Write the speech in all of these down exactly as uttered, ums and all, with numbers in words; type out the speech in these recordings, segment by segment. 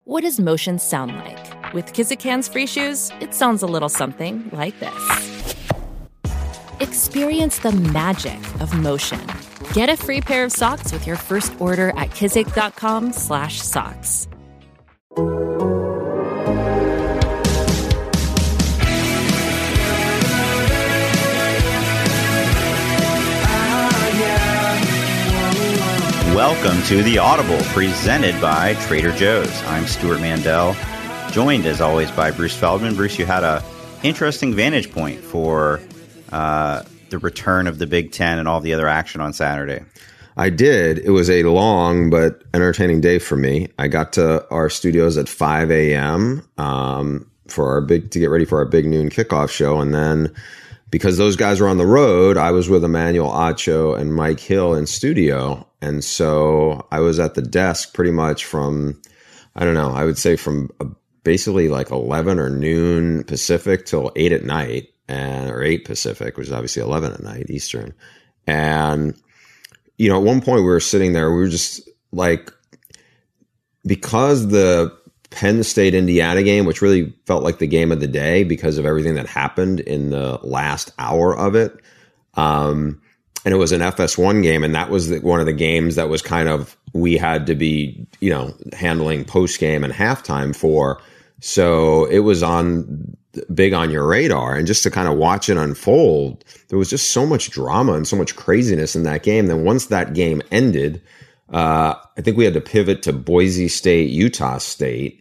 What does motion sound like? With Kizik Hands Free Shoes, it sounds a little something like this. Experience the magic of motion. Get a free pair of socks with your first order at kizik.com slash socks. Welcome to The Audible, presented by Trader Joe's. I'm Stuart Mandel, joined as always by Bruce Feldman. Bruce, you had a interesting vantage point for uh, the return of the Big Ten and all the other action on Saturday. I did. It was a long but entertaining day for me. I got to our studios at five a.m. Um, for our big to get ready for our big noon kickoff show, and then because those guys were on the road, I was with Emmanuel Acho and Mike Hill in studio. And so I was at the desk pretty much from, I don't know, I would say from basically like eleven or noon Pacific till eight at night, and or eight Pacific, which is obviously eleven at night Eastern. And, you know, at one point we were sitting there, we were just like, because the Penn State Indiana game, which really felt like the game of the day because of everything that happened in the last hour of it. Um, and it was an F S one game. And that was the, one of the games that was kind of, we had to be, you know, handling post game and halftime for. So it was on big on your radar, and just to kind of watch it unfold, there was just so much drama and so much craziness in that game. Then once that game ended, uh, I think we had to pivot to Boise State, Utah State.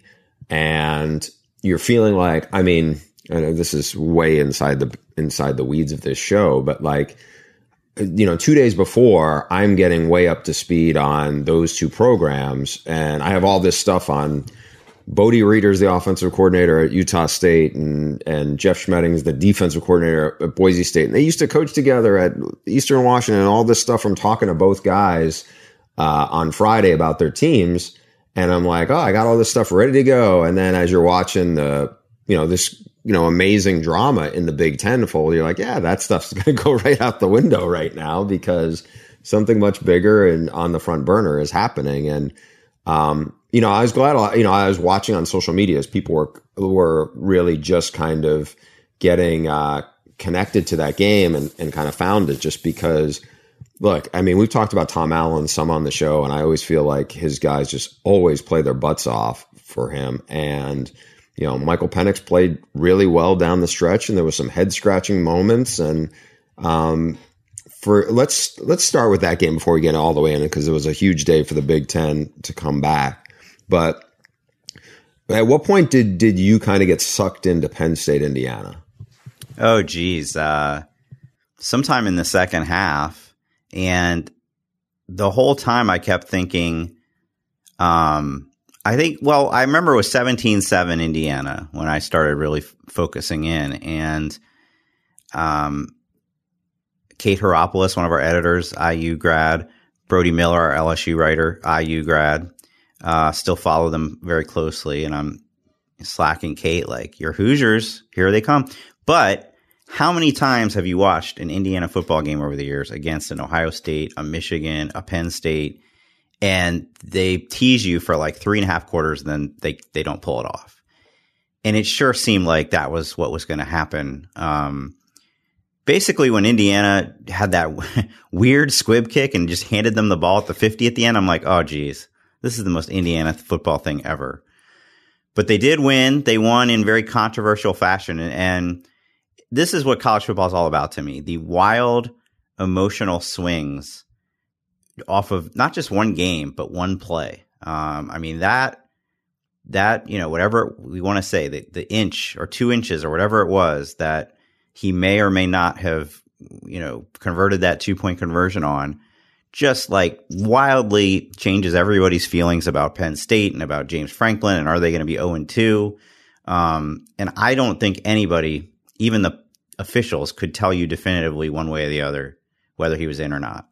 And you're feeling like, I mean, I know this is way inside the inside the weeds of this show, but like, you know, two days before, I'm getting way up to speed on those two programs, and I have all this stuff on Bodie Reeder's the offensive coordinator at Utah State, and and Jeff Schmedding's the defensive coordinator at Boise State, and they used to coach together at Eastern Washington, and all this stuff from talking to both guys uh, on Friday about their teams. And I'm like, oh, I got all this stuff ready to go. And then as you're watching the, you know, this, you know, amazing drama in the Big Ten fold, you're like, yeah, that stuff's going to go right out the window right now, because something much bigger and on the front burner is happening. And, um, you know, I was glad, you know, I was watching on social media as people were, were really just kind of getting, uh, connected to that game and, and kind of found it, just because, look, I mean, we've talked about Tom Allen some on the show, and I always feel like his guys just always play their butts off for him. And, you know, Michael Penix played really well down the stretch, and there was some head scratching moments. And, um, for let's, let's start with that game before we get all the way in it, because it was a huge day for the Big Ten to come back. But at what point did, did you kind of get sucked into Penn State, Indiana? Oh, geez. Uh, sometime in the second half. And the whole time I kept thinking, um, I think, well, I remember it was seventeen seven Indiana when I started really f- focusing in. And um, Kate Heropoulos, one of our editors, I U grad, Brody Miller, our L S U writer, I U grad, uh, still follow them very closely. And I'm slacking Kate like, your Hoosiers, here they come. But how many times have you watched an Indiana football game over the years against an Ohio State, a Michigan, a Penn State, and they tease you for like three and a half quarters, and then they, they don't pull it off? And it sure seemed like that was what was going to happen. Um, basically, when Indiana had that weird squib kick and just handed them the ball at the fifty at the end, I'm like, oh, geez, this is the most Indiana football thing ever. But they did win. They won in very controversial fashion, and, and this is what college football is all about to me. The wild emotional swings off of not just one game, but one play. Um, I mean, that, that, you know, whatever we want to say, the, the inch or two inches or whatever it was that he may or may not have, you know, converted that two point conversion on, just like wildly changes everybody's feelings about Penn State and about James Franklin. And are they going to be oh and two? Um, and I don't think anybody, even the officials, could tell you definitively one way or the other whether he was in or not.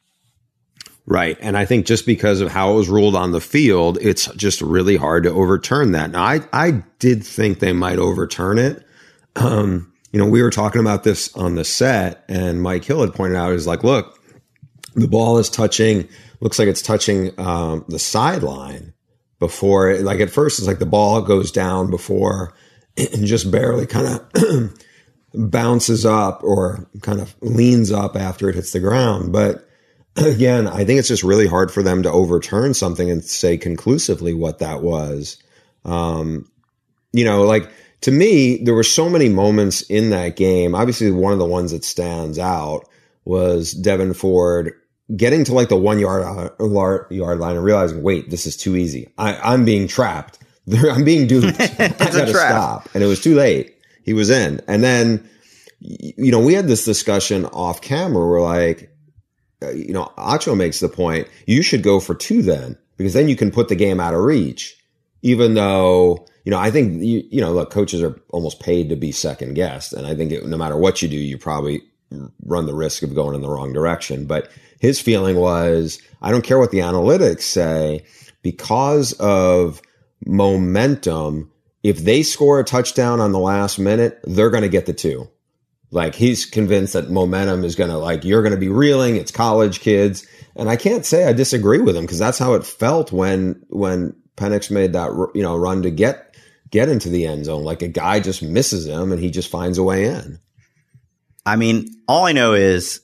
Right. And I think just because of how it was ruled on the field, it's just really hard to overturn that. Now, I, I did think they might overturn it. Um, you know, we were talking about this on the set, and Mike Hill had pointed out, is like, look, the ball is touching, looks like it's touching um, the sideline, before, like at first it's like the ball goes down before and just barely kind of bounces up or kind of leans up after it hits the ground. But again, I think it's just really hard for them to overturn something and say conclusively what that was. Um, you know, like to me, there were so many moments in that game. Obviously, one of the ones that stands out was Devin Ford getting to like the one yard yard line and realizing, wait, this is too easy. I, I'm being trapped. I'm being duped. I gotta stop. And it was too late. He was in. And then, you know, we had this discussion off camera. We're like, you know, Acho makes the point, you should go for two then, because then you can put the game out of reach. Even though, you know, I think, you, you know, look, coaches are almost paid to be second guessed. And I think it, no matter what you do, you probably run the risk of going in the wrong direction. But his feeling was, I don't care what the analytics say, because of momentum, if they score a touchdown on the last minute, they're going to get the two. Like he's convinced that momentum is going to, like, you're going to be reeling. It's college kids. And I can't say I disagree with him, because that's how it felt when, when Penix made that, you know, run to get, get into the end zone. Like a guy just misses him and he just finds a way in. I mean, all I know is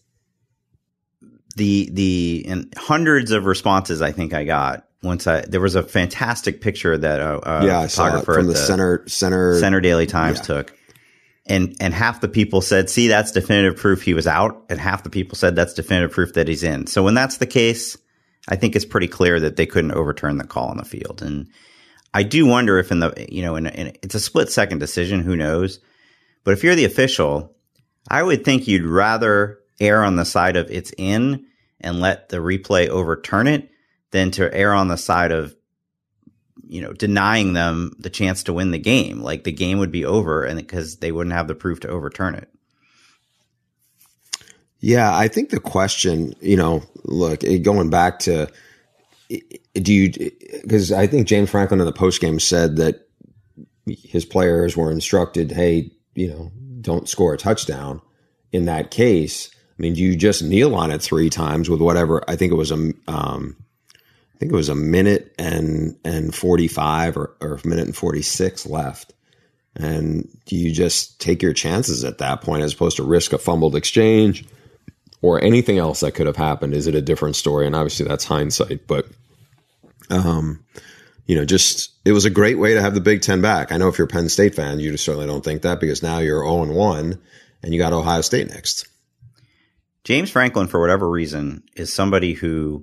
the, the, and hundreds of responses I think I got once I, there was a fantastic picture that a, a yeah, photographer from the, the center, center, Center Daily Times yeah. took. And and half the people said, see, that's definitive proof he was out. And half the people said that's definitive proof that he's in. So when that's the case, I think it's pretty clear that they couldn't overturn the call on the field. And I do wonder if in the, you know, in, in it's a split second decision, who knows? But if you're the official, I would think you'd rather err on the side of it's in and let the replay overturn it than to err on the side of, you know, denying them the chance to win the game. Like the game would be over, and because they wouldn't have the proof to overturn it. Yeah, I think the question, you know, look, going back to, do you, because I think James Franklin in the postgame said that his players were instructed, hey, you know, don't score a touchdown. In that case, I mean, do you just kneel on it three times with whatever, I think it was a, um, I think it was a minute and, and forty-five or, or a minute and forty-six left. And do you just take your chances at that point as opposed to risk a fumbled exchange or anything else that could have happened? Is it a different story? And obviously that's hindsight, but, um, you know, just, it was a great way to have the Big Ten back. I know if you're a Penn State fan, you just certainly don't think that, because now you're oh and one and you got Ohio State next. James Franklin, for whatever reason, is somebody who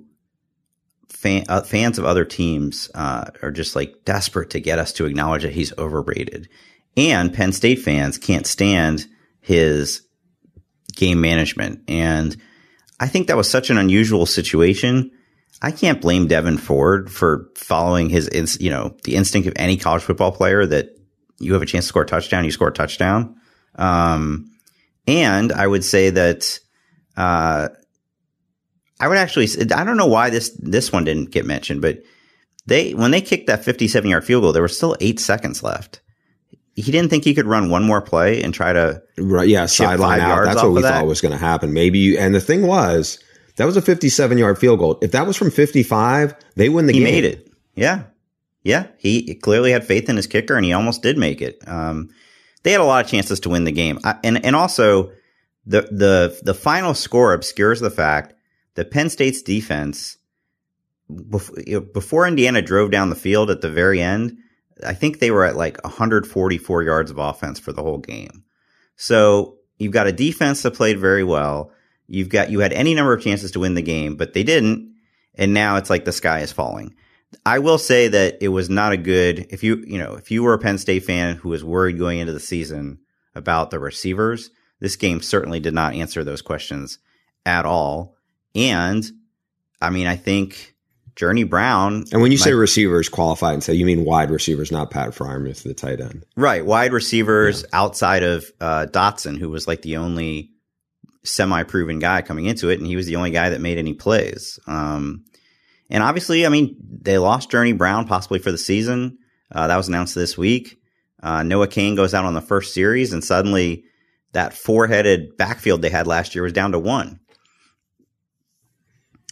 fan, uh, fans of other teams uh, are just like desperate to get us to acknowledge that he's overrated. And Penn State fans can't stand his game management. And I think that was such an unusual situation. I can't blame Devin Ford for following his, ins- you know, the instinct of any college football player that you have a chance to score a touchdown, you score a touchdown. Um, and I would say that, uh, I would actually, I don't know why this, this one didn't get mentioned, but they, when they kicked that fifty-seven yard field goal, there were still eight seconds left. He didn't think he could run one more play and try to, right, yeah, sideline out. That's what we thought was going to happen. Maybe you, and the thing was, that was a fifty-seven yard field goal. If that was from fifty-five, they win the he game. He made it. Yeah. Yeah. He clearly had faith in his kicker, and he almost did make it. Um, they had a lot of chances to win the game. I, and, and also the, the, the final score obscures the fact that Penn State's defense, before, you know, before Indiana drove down the field at the very end, I think they were at like one hundred forty-four yards of offense for the whole game. So you've got a defense that played very well. You've got, you had any number of chances to win the game, but they didn't. And now it's like the sky is falling. I will say that it was not a good, if you, you know, if you were a Penn State fan who was worried going into the season about the receivers, this game certainly did not answer those questions at all. And I mean, I think Journey Brown. And when you might, say receivers qualified and say, you mean wide receivers, not Pat Freiermuth, the tight end. Right. Wide receivers yeah. outside of uh, Dotson, who was like the only semi-proven guy coming into it, and he was the only guy that made any plays. Um, and obviously, I mean, they lost Journey Brown possibly for the season. Uh, that was announced this week. Uh, Noah Cain goes out on the first series, and suddenly that four-headed backfield they had last year was down to one.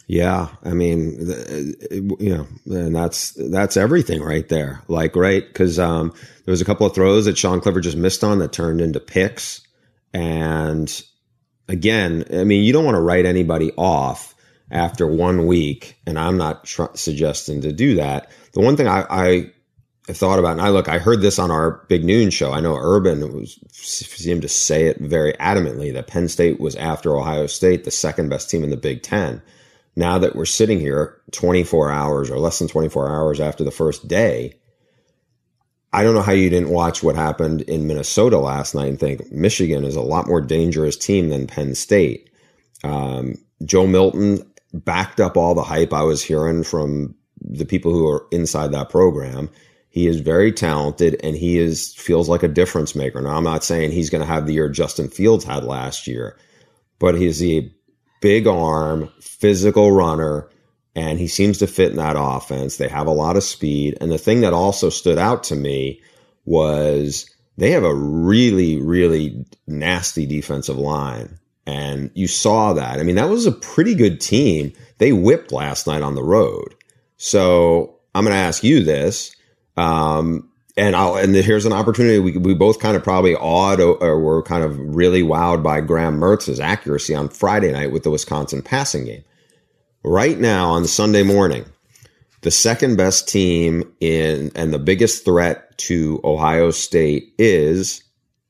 Yeah, I mean, the, you know, and that's that's everything right there. Like, right, because um, there was a couple of throws that Sean Clifford just missed on that turned into picks. And again, I mean, you don't want to write anybody off after one week, and I'm not tr- suggesting to do that. The one thing I, I thought about, and I look, I heard this on our Big Noon show. I know Urban was, seemed to say it very adamantly that Penn State was after Ohio State, the second best team in the Big Ten. Now that we're sitting here twenty-four hours or less than twenty-four hours after the first day, I don't know how you didn't watch what happened in Minnesota last night and think Michigan is a lot more dangerous team than Penn State. Um, Joe Milton backed up all the hype I was hearing from the people who are inside that program. He is very talented and he is feels like a difference maker. Now, I'm not saying he's going to have the year Justin Fields had last year, but he's a big arm, physical runner, and he seems to fit in that offense. They have a lot of speed. And the thing that also stood out to me was they have a really, really nasty defensive line. And you saw that. I mean, that was a pretty good team. They whipped last night on the road. So I'm going to ask you this. Um, and I'll, and here's an opportunity. We, we both kind of probably awed or, or were kind of really wowed by Graham Mertz's accuracy on Friday night with the Wisconsin passing game. Right now on the Sunday morning, the second best team in and the biggest threat to Ohio State is.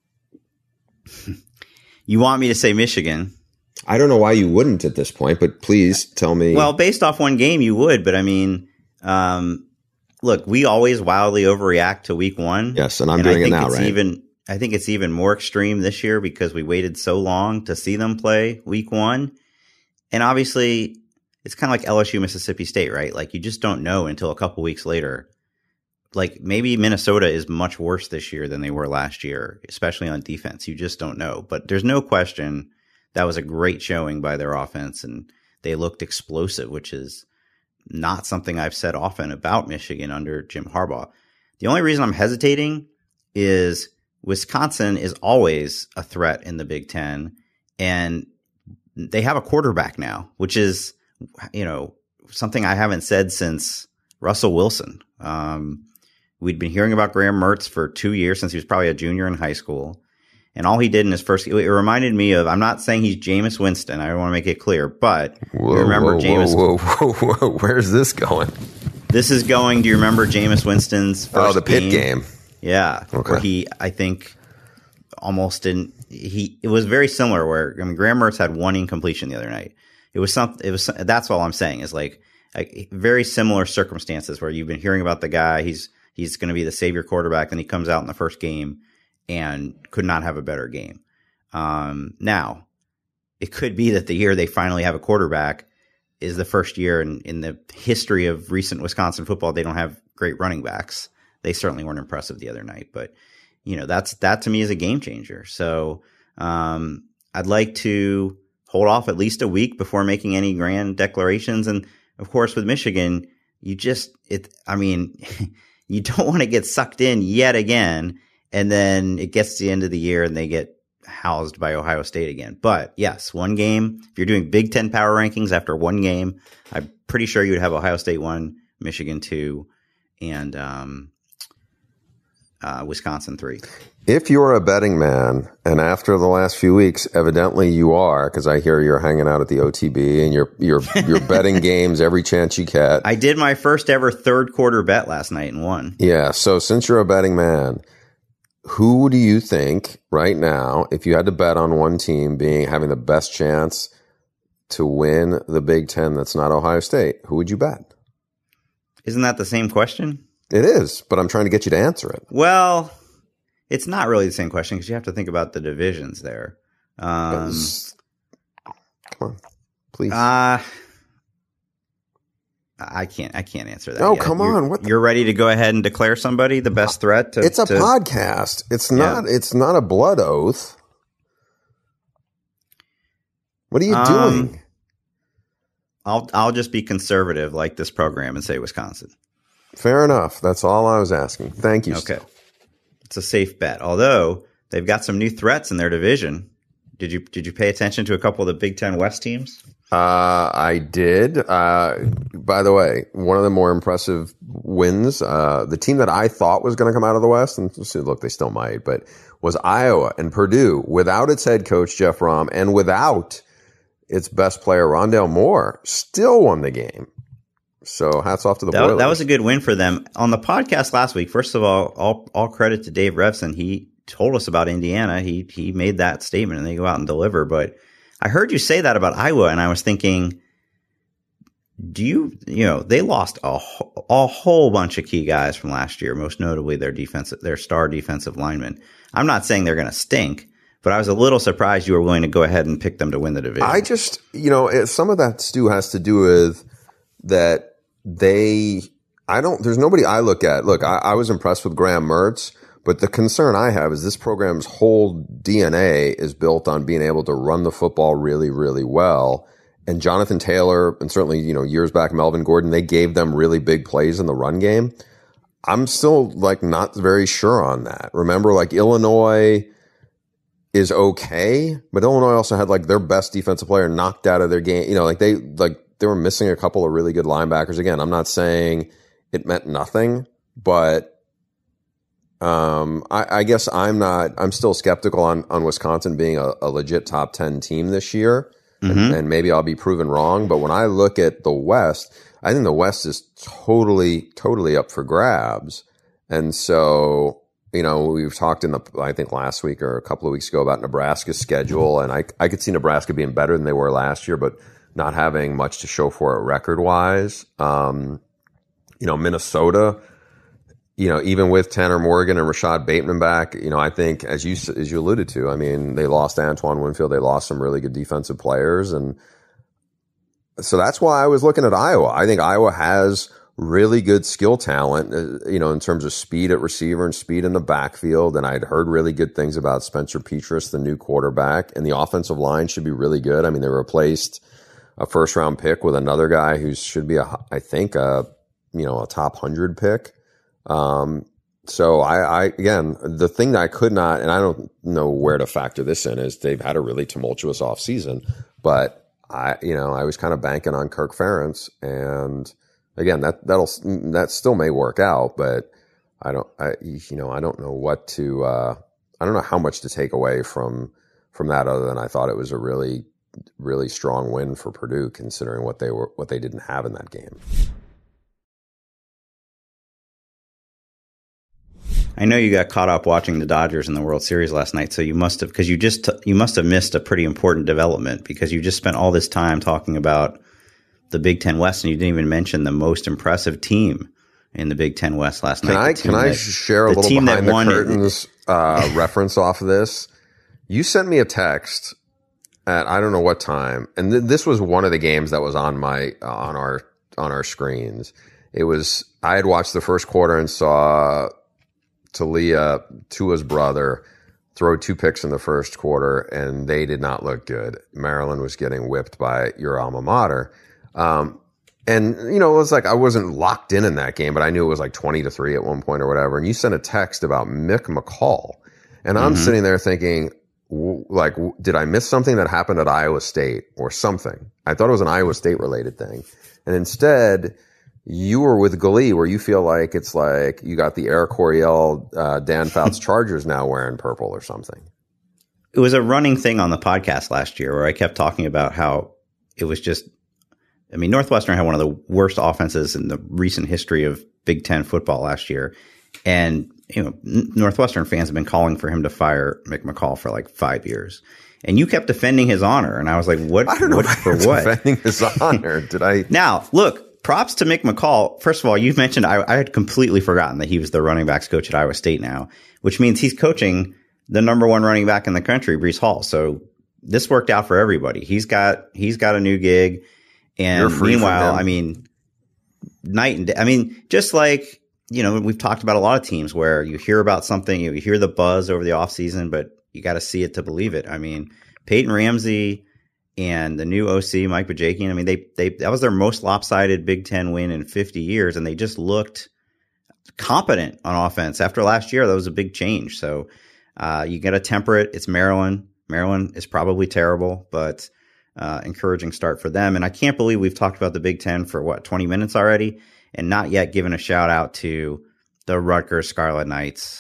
You want me to say Michigan? I don't know why you wouldn't at this point, but please tell me. Well, based off one game, you would. But I mean, um, look, we always wildly overreact to week one. Yes, and I'm and doing I think it now, it's right? Even, I think it's even more extreme this year because we waited so long to see them play week one. And obviously, it's kind of like L S U, Mississippi State, right? Like, you just don't know until a couple weeks later. Like, maybe Minnesota is much worse this year than they were last year, especially on defense. You just don't know. But there's no question that was a great showing by their offense, and they looked explosive, which is not something I've said often about Michigan under Jim Harbaugh. The only reason I'm hesitating is Wisconsin is always a threat in the Big Ten, and they have a quarterback now, which is, you know, something I haven't said since Russell Wilson. Um, we'd been hearing about Graham Mertz for two years since he was probably a junior in high school. And all he did in his first, it reminded me of, I'm not saying he's Jameis Winston. I want to make it clear, but whoa, you remember whoa, Jameis. Whoa, whoa, whoa, whoa, where's this going? This is going, do you remember Jameis Winston's first Oh, the Pitt game? game. Yeah. Okay. Where he, I think, almost didn't, he, it was very similar where, I mean, Graham Mertz had one incompletion the other night. It was something, it was, that's all I'm saying is like, like very similar circumstances where you've been hearing about the guy. He's, he's going to be the savior quarterback. Then he comes out in the first game and could not have a better game. Um, now, it could be that the year they finally have a quarterback is the first year in, in the history of recent Wisconsin football they don't have great running backs. They certainly weren't impressive the other night, but you know, that's that to me is a game changer. So um, I'd like to hold off at least a week before making any grand declarations. And of course, with Michigan, you just it. I mean, you don't want to get sucked in yet again, and then it gets to the end of the year and they get housed by Ohio State again. But yes, one game. If you're doing Big Ten power rankings after one game, I'm pretty sure you would have Ohio State one, Michigan two, and um, uh, Wisconsin three. If you're a betting man, and after the last few weeks, evidently you are, because I hear you're hanging out at the O T B and you're you're you're betting games every chance you get. I did my first ever third quarter bet last night and won. Yeah. So since you're a betting man, who do you think right now, if you had to bet on one team being having the best chance to win the Big Ten that's not Ohio State, who would you bet? Isn't that the same question? It is, but I'm trying to get you to answer it. Well, it's not really the same question because you have to think about the divisions there. Um, Come on, please. Uh, I can't. I can't answer that. Oh, yet. come you're, on! What the- you're ready to go ahead and declare somebody the best threat? To, it's a to, podcast. It's not. Yeah. It's not a blood oath. What are you um, doing? I'll I'll just be conservative like this program and say Wisconsin. Fair enough. That's all I was asking. Thank you. Okay, Still. it's a safe bet. Although they've got some new threats in their division. Did you did you pay attention to a couple of the Big Ten West teams? Uh, I did. Uh, by the way, one of the more impressive wins, uh, the team that I thought was going to come out of the West, and look, they still might, but was Iowa. And Purdue, without its head coach, Jeff Rom, and without its best player, Rondale Moore, still won the game. So hats off to the that, Boilers. That was a good win for them. On the podcast last week, first of all, all, all credit to Dave Revson. He told us about Indiana. He he made that statement, and they go out and deliver. But I heard you say that about Iowa, and I was thinking, do you, you know, they lost a, a whole bunch of key guys from last year, most notably their defensive, their star defensive linemen. I'm not saying they're going to stink, but I was a little surprised you were willing to go ahead and pick them to win the division. I just, you know, it, some of that, Stu, has to do with that they, I don't, there's nobody I look at. Look, I, I was impressed with Graham Mertz. But the concern I have is this program's whole D N A is built on being able to run the football really, really well. And Jonathan Taylor, and certainly, you know, years back, Melvin Gordon, they gave them really big plays in the run game. I'm still like not very sure on that. Remember, like Illinois is okay, but Illinois also had like their best defensive player knocked out of their game. You know, like they, like they were missing a couple of really good linebackers. Again, I'm not saying it meant nothing, but Um, I, I guess I'm not, I'm still skeptical on, on Wisconsin being a, a legit top ten team this year. Mm-hmm. And, and maybe I'll be proven wrong. But when I look at the West, I think the West is totally, totally up for grabs. And so, you know, we've talked in the, I think last week or a couple of weeks ago about Nebraska's schedule. And I, I could see Nebraska being better than they were last year, but not having much to show for it record wise. Um, you know, Minnesota, you know, even with Tanner Morgan and Rashad Bateman back, you know, I think as you as you alluded to, I mean, they lost Antoine Winfield, they lost some really good defensive players, and so that's why I was looking at Iowa. I think Iowa has really good skill talent, uh, you know, in terms of speed at receiver and speed in the backfield. And I'd heard really good things about Spencer Petras, the new quarterback, and the offensive line should be really good. I mean, they replaced a first round pick with another guy who should be a, I think, a you know, a top hundred pick. Um, so I, I, again, the thing that I could not, and I don't know where to factor this in, is they've had a really tumultuous off season, but I, you know, I was kind of banking on Kirk Ferentz, and again, that, that'll, that still may work out, but I don't, I, you know, I don't know what to, uh, I don't know how much to take away from, from that other than I thought it was a really, really strong win for Purdue considering what they were, what they didn't have in that game. I know you got caught up watching the Dodgers in the World Series last night, so you must have, because you just you must have missed a pretty important development because you just spent all this time talking about the Big Ten West and you didn't even mention the most impressive team in the Big Ten West last can night. I can I that, share a little behind the curtains uh, reference off of this? You sent me a text at I don't know what time, and th- this was one of the games that was on my uh, on our on our screens. It was I had watched the first quarter and saw Talia, Tua's brother, throw two picks in the first quarter, and they did not look good. Maryland was getting whipped by your alma mater. Um, and, you know, it was like I wasn't locked in in that game, but I knew it was like twenty to three at one point or whatever. And you sent a text about Mick McCall. And I'm mm-hmm. sitting there thinking, w- like, w- did I miss something that happened at Iowa State or something? I thought it was an Iowa State related thing. And instead, you were with Glee, where you feel like it's like you got the Air Coryell, uh, Dan Fouts Chargers now wearing purple or something. It was a running thing on the podcast last year where I kept talking about how it was just, I mean, Northwestern had one of the worst offenses in the recent history of Big Ten football last year. And, you know, Northwestern fans have been calling for him to fire Mick McCall for like five years. And you kept defending his honor. And I was like, what, I don't know what for what? Defending his honor. Did I? Now, look. Props to Mick McCall. First of all, you've mentioned I, I had completely forgotten that he was the running backs coach at Iowa State now, which means he's coaching the number one running back in the country, Breece Hall. So this worked out for everybody. He's got he's got a new gig, and meanwhile, I mean, night and day. I mean, just like you know, we've talked about a lot of teams where you hear about something, you hear the buzz over the offseason, but you got to see it to believe it. I mean, Peyton Ramsey and the new O C, Mike Bajakian, I mean, they they that was their most lopsided Big Ten win in fifty years, and they just looked competent on offense. After last year, that was a big change. So uh, you got to temper it. It's Maryland. Maryland is probably terrible, but uh, encouraging start for them. And I can't believe we've talked about the Big Ten for, what, twenty minutes already, and not yet given a shout out to the Rutgers Scarlet Knights.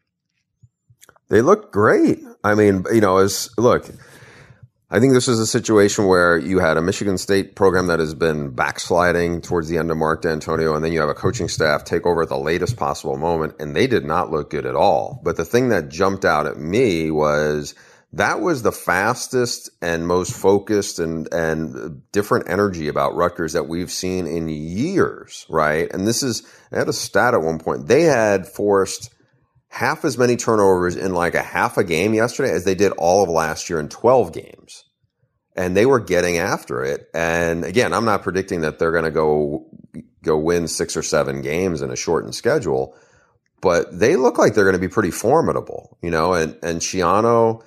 They look great. I mean, you know, as look, I think this is a situation where you had a Michigan State program that has been backsliding towards the end of Mark D'Antonio, and then you have a coaching staff take over at the latest possible moment, and they did not look good at all. But the thing that jumped out at me was that was the fastest and most focused and, and different energy about Rutgers that we've seen in years, right? And this is, I had a stat at one point. They had forced half as many turnovers in like a half a game yesterday as they did all of last year in twelve games. And they were getting after it. And again, I'm not predicting that they're going to go go win six or seven games in a shortened schedule, but they look like they're going to be pretty formidable, you know, and, and Schiano,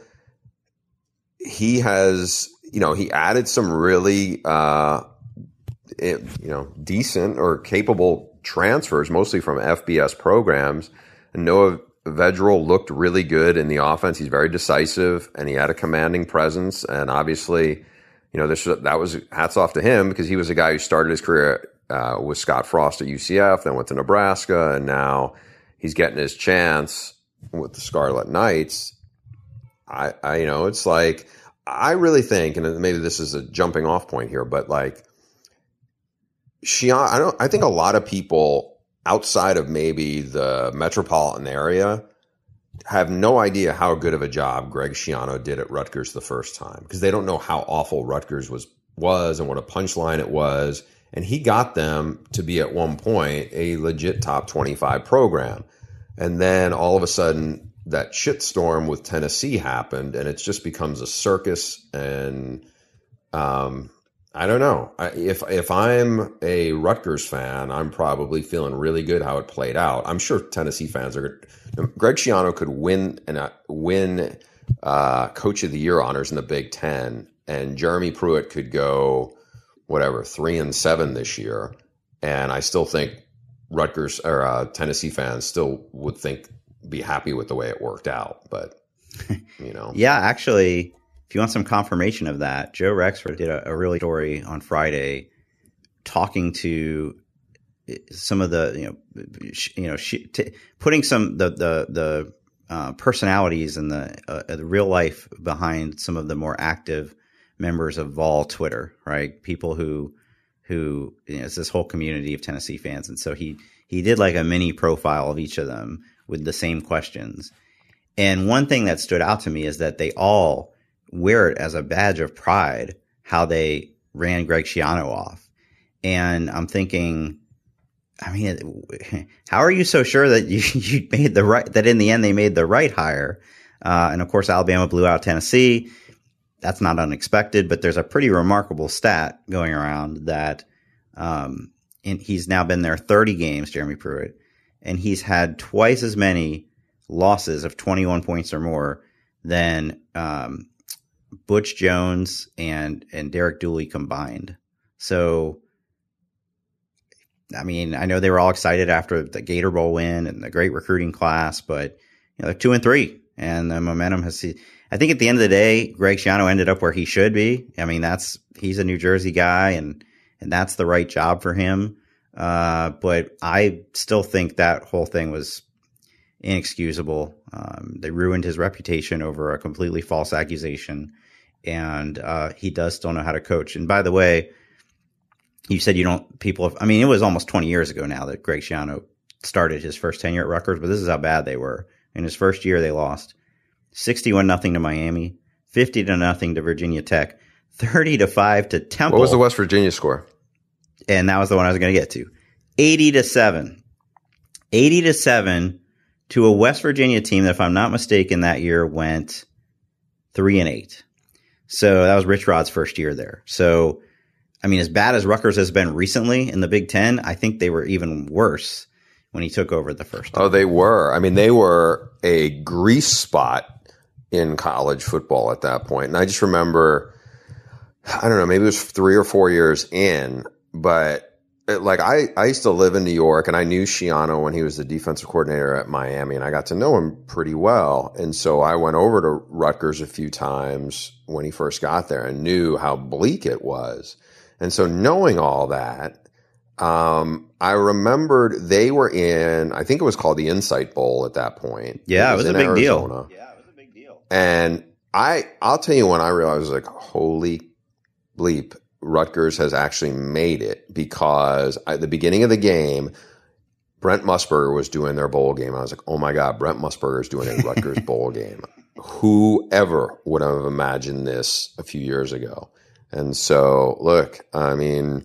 he has, you know, he added some really, uh, you know, decent or capable transfers, mostly from F B S programs. And Noah Vedral looked really good in the offense. He's very decisive, and he had a commanding presence. And obviously, you know, this that was hats off to him because he was a guy who started his career uh, with Scott Frost at U C F, then went to Nebraska, and now he's getting his chance with the Scarlet Knights. I, I you know, it's like I really think, and maybe this is a jumping off point here, but like, she, I don't, I think a lot of people outside of maybe the metropolitan area have no idea how good of a job Greg Schiano did at Rutgers the first time because they don't know how awful Rutgers was was and what a punchline it was. And he got them to be at one point a legit top twenty-five program. And then all of a sudden that shitstorm with Tennessee happened and it just becomes a circus. And um I don't know. I, if if I'm a Rutgers fan, I'm probably feeling really good how it played out. I'm sure Tennessee fans are. Greg Schiano could win and uh, win uh, Coach of the Year honors in the Big Ten, and Jeremy Pruitt could go whatever three and seven this year, and I still think Rutgers or uh, Tennessee fans still would think be happy with the way it worked out. But you know, yeah, actually. If you want some confirmation of that, Joe Rexford did a, a really story on Friday talking to some of the, you know, sh, you know, sh, t- putting some the the the uh, personalities and the uh, the real life behind some of the more active members of Vol Twitter, right? People who who you know, it's this whole community of Tennessee fans, and so he he did like a mini profile of each of them with the same questions. And one thing that stood out to me is that they all wear it as a badge of pride how they ran Greg Schiano off. And I'm thinking, I mean, how are you so sure that you, you made the right, that in the end they made the right hire? Uh, and of course, Alabama blew out Tennessee. That's not unexpected, but there's a pretty remarkable stat going around that um, and he's now been there thirty games, Jeremy Pruitt, and he's had twice as many losses of twenty-one points or more than um, Butch Jones and and Derek Dooley combined. So, I mean, I know they were all excited after the Gator Bowl win and the great recruiting class, but you know, they're two and three, and the momentum has. I think at the end of the day, Greg Schiano ended up where he should be. I mean, that's he's a New Jersey guy, and and that's the right job for him. Uh, but I still think that whole thing was inexcusable. Um, they ruined his reputation over a completely false accusation. And uh, he does still know how to coach. And by the way, you said you don't people have, I mean, it was almost twenty years ago now that Greg Schiano started his first tenure at Rutgers, but this is how bad they were. In his first year, they lost sixty-one nothing to Miami, fifty to nothing to Virginia Tech, thirty to five to Temple. What was the West Virginia score? And that was the one I was going to get to. eighty to seven. eighty to seven to a West Virginia team that, if I'm not mistaken, that year went three and eight. So that was Rich Rod's first year there. So, I mean, as bad as Rutgers has been recently in the Big Ten, I think they were even worse when he took over the first time. Oh, they were. I mean, they were a grease spot in college football at that point. And I just remember, I don't know, maybe it was three or four years in, but like I, I used to live in New York, and I knew Schiano when he was the defensive coordinator at Miami, and I got to know him pretty well. And so I went over to Rutgers a few times when he first got there and knew how bleak it was. And so knowing all that, um, I remembered they were in, I think it was called the Insight Bowl at that point. Yeah, it was, it was a big Arizona. deal. Yeah, it was a big deal. And I, I'll tell you when I realized, like, holy bleep, Rutgers has actually made it, because at the beginning of the game, Brent Musburger was doing their bowl game. I was like, oh my God, Brent Musburger is doing a Rutgers bowl game. Whoever would have imagined this a few years ago? And so, look, I mean,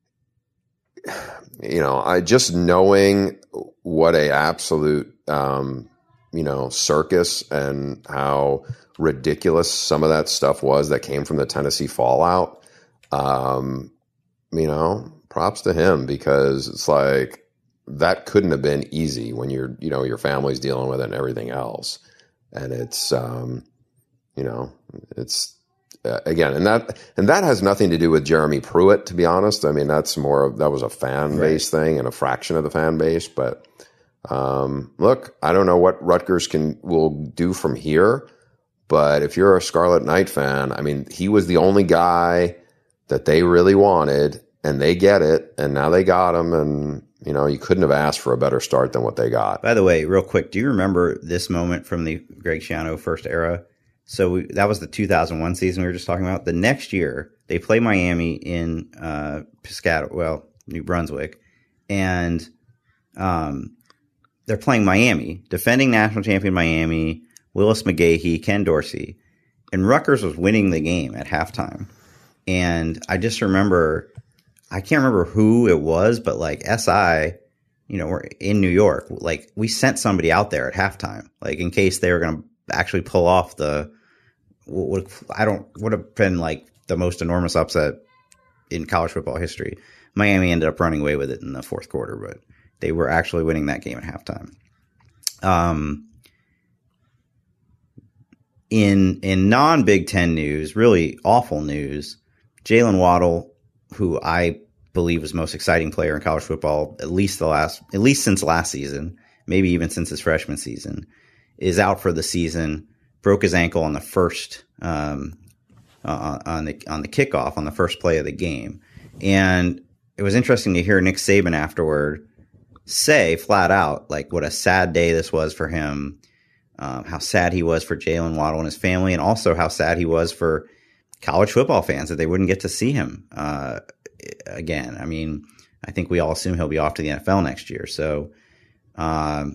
you know, I just knowing what a absolute, um, you know, circus and how ridiculous some of that stuff was that came from the Tennessee fallout. Um, you know, props to him, because it's like that couldn't have been easy when you're, you know, your family's dealing with it and everything else. And it's, um, you know, it's uh, again, and that, and that has nothing to do with Jeremy Pruitt, to be honest. I mean, that's more of, that was a fan base right. thing and a fraction of the fan base. But, um, look, I don't know what Rutgers can, will do from here, but if you're a Scarlet Knight fan, I mean, he was the only guy that they really wanted, and they get it, and now they got him, and, you know, you couldn't have asked for a better start than what they got. By the way, real quick, do you remember this moment from the Greg Schiano first era? So we, that was the two thousand one season we were just talking about. The next year, they play Miami in uh, Piscataway, well, New Brunswick, and um, they're playing Miami, defending national champion Miami, Willis McGahee, Ken Dorsey, and Rutgers was winning the game at halftime. And I just remember, I can't remember who it was, but like S I, you know, we're in New York, like we sent somebody out there at halftime, like in case they were going to actually pull off the, what, I don't, would have been like the most enormous upset in college football history. Miami ended up running away with it in the fourth quarter, but they were actually winning that game at halftime. Um, in, in non-Big Ten news, really awful news, Jalen Waddle, who I believe was the most exciting player in college football, at least the last, at least since last season, maybe even since his freshman season, is out for the season. Broke his ankle on the first, um, uh, on the on the kickoff on the first play of the game, and it was interesting to hear Nick Saban afterward say flat out like what a sad day this was for him, um, how sad he was for Jalen Waddle and his family, and also how sad he was for college football fans that they wouldn't get to see him uh, again. I mean, I think we all assume he'll be off to the N F L next year. So, um,